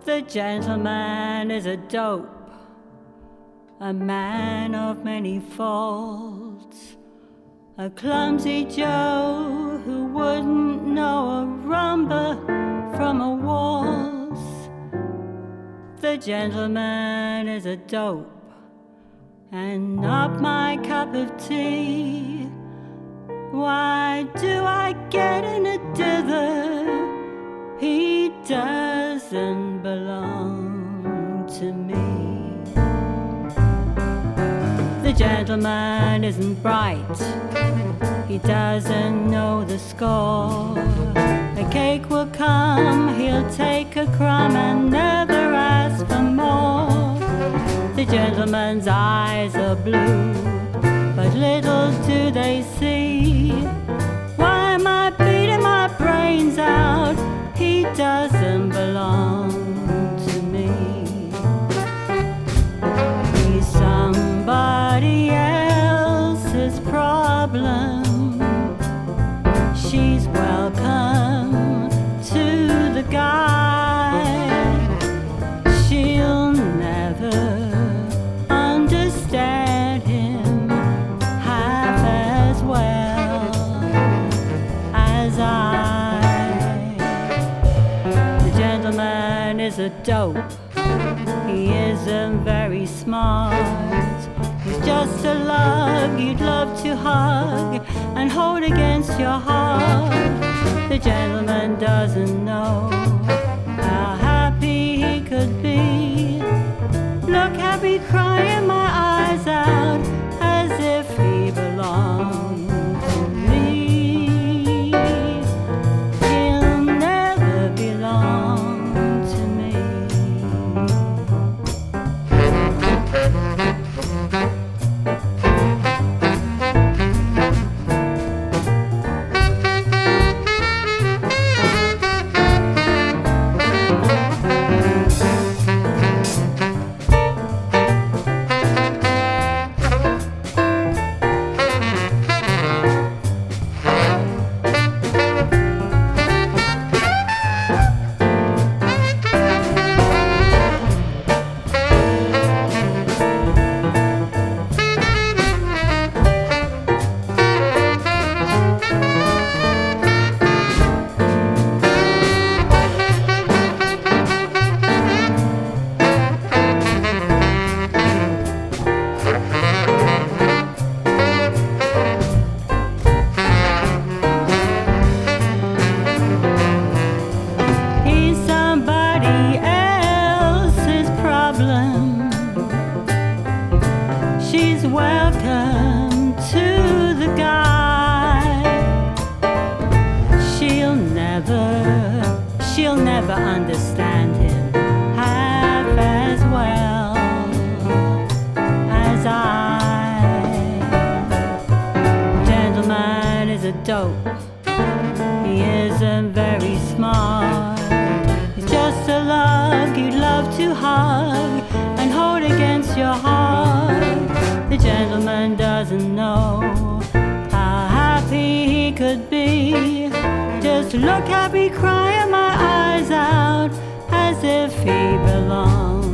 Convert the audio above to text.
The gentleman is a dope, a man of many faults, a clumsy Joe who wouldn't know a rumba from a waltz. The gentleman is a dope, and not my cup of tea. Why do I get in a dither? He doesn't belong to me. The gentleman isn't bright, he doesn't know the score. A cake will come, he'll take a crumb and never ask for more. The gentleman's eyes are blue, but little do they see. Why am I beating my brains out? He doesn't belong to me. He's somebody else's problem. She's welcome to the guy. She'll never understand him half as well as I. The gentleman is a dope, he isn't very smart. He's just a lug you'd love to hug and hold against your heart. The gentleman doesn't know how happy he could be. Look at me crying my eyes out as if he belonged to me. He'll never belong to me. She's welcome to the guy. She'll never understand him half as well as I. Gentleman is a dope, he isn't very smart. He's just a lug you'd love to hug and hold against your heart. The gentleman doesn't know how happy he could be. Just look at me crying my eyes out as if he belonged